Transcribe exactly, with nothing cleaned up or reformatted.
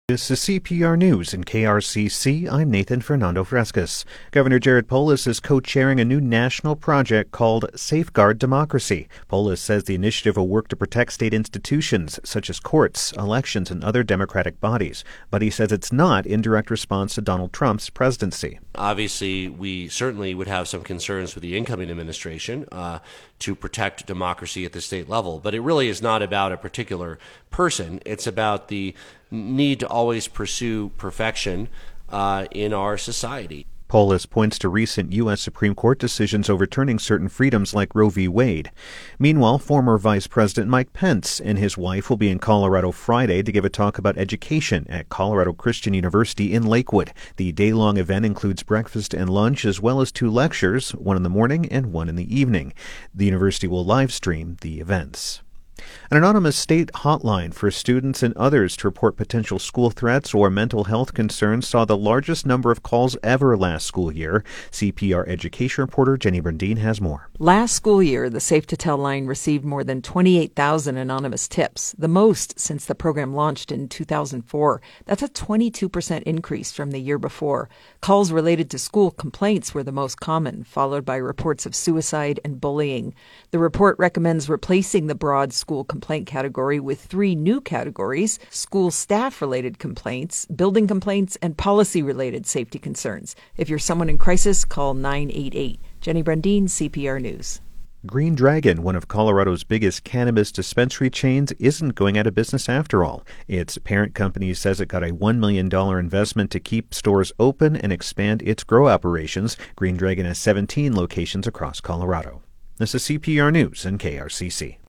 This is C P R News and K R C C. I'm Nathan Fernando Frescas. Governor Jared Polis is co-chairing a new national project called Safeguard Democracy. Polis says the initiative will work to protect state institutions such as courts, elections, and other democratic bodies. But he says it's not in direct response to Donald Trump's presidency. Obviously, we certainly would have some concerns with the incoming administration uh, to protect democracy at the state level. But it really is not about a particular person. It's about the need to always pursue perfection uh, in our society. Polis points to recent U S Supreme Court decisions overturning certain freedoms like Roe v. Wade. Meanwhile, former Vice President Mike Pence and his wife will be in Colorado Friday to give a talk about education at Colorado Christian University in Lakewood. The day-long event includes breakfast and lunch as well as two lectures, one in the morning and one in the evening. The university will live stream the events. An anonymous state hotline for students and others to report potential school threats or mental health concerns saw the largest number of calls ever last school year. C P R education reporter Jenny Brandine has more. Last school year, the Safe to Tell line received more than twenty-eight thousand anonymous tips, the most since the program launched in two thousand four. That's a twenty-two percent increase from the year before. Calls related to school complaints were the most common, followed by reports of suicide and bullying. The report recommends replacing the broad school complaint category with three new categories: school staff-related complaints, building complaints, and policy-related safety concerns. If you're someone in crisis, call nine eight eight. Jenny Brandine, C P R News. Green Dragon, one of Colorado's biggest cannabis dispensary chains, isn't going out of business after all. Its parent company says it got a one million dollars investment to keep stores open and expand its grow operations. Green Dragon has seventeen locations across Colorado. This is C P R News and K R C C.